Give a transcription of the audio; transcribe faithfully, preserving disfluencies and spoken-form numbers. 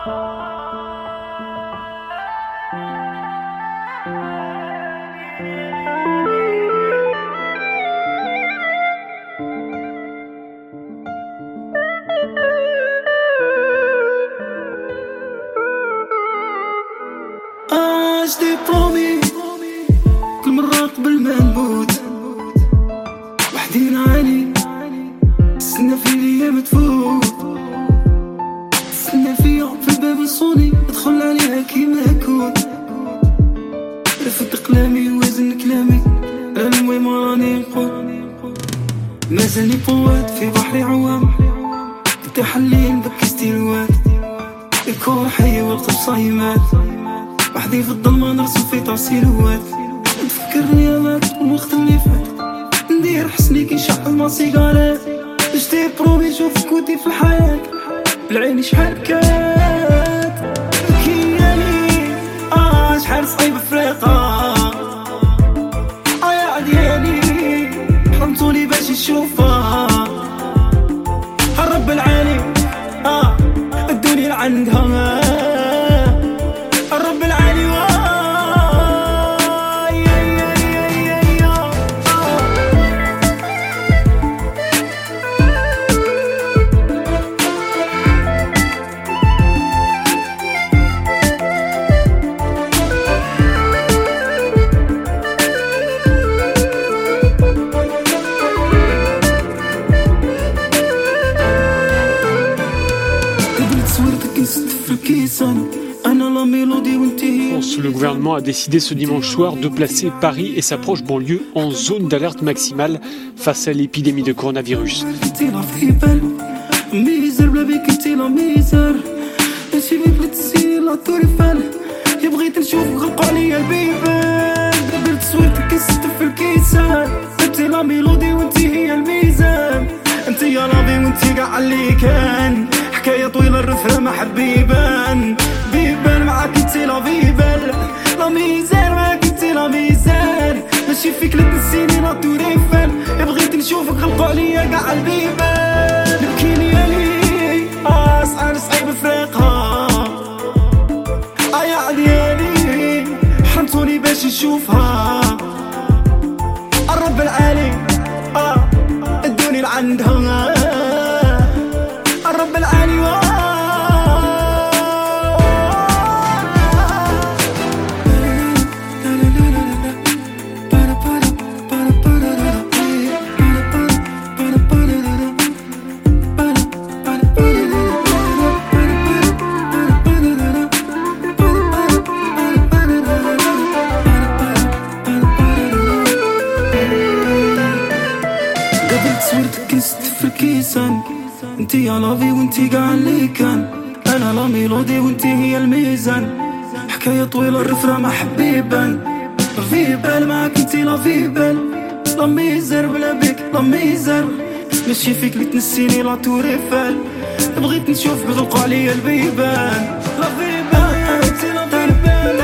Je t'ai promis كل مرة قبل ما نموت وحدي نعاني تستنى في الأيام تفوت تستنى فيا في الباب يصوني ادخل عليها كيما كنت رفدت قلامي وزن كلامي المهم راني نقول مازالني فوات في بحري عوام انت حلين بكستي الواد الكون حي والقلب صايمات وحدي في الظلمة نرسم في تعسيروات تفكرني يا مات الوقت اللي فات ندير حسني كي شعل ما سيجارات جتي برومي نشوفك ودي في الحياة بالعين شحال كات كيالي اه شحال صعيب فريقة اه يا عديالي حرمتولي باش نشوفها الرب العالي اه الدنيا عندها الرب العالي Le gouvernement a décidé ce dimanche soir de placer Paris et sa proche banlieue en zone d'alerte maximale face à l'épidémie de coronavirus. حكاية طويلة الرفرة ما حبيبان بيبان معاك انتي لا بيبال لا ميزان معاك انتي لا ميزان ماشي فيك لا تنسيني لا توريفان بغيت نشوفك غلقوا عليا قاع البيبان نبكيني يا لي اه صعب صعيب فريقها اه يا عديالي حرمتوني باش نشوفها الرب العالي اه الدنيا عندها الرب العالي قبل صورتك كنت في الكيسان انتي يا لافي وانتي قاع اللي كان انا لا ميلودي وانتي هي الميزان حكاية طويلة الرفرة ما حبيبان في بال معاك انتي لا في بال لا ميزر بلا بيك لا ميزر ماشي فيك اللي تنسيني لا توريفال بغيت نشوفك غلقوا عليا البيبان لا في بال انتي لا في بال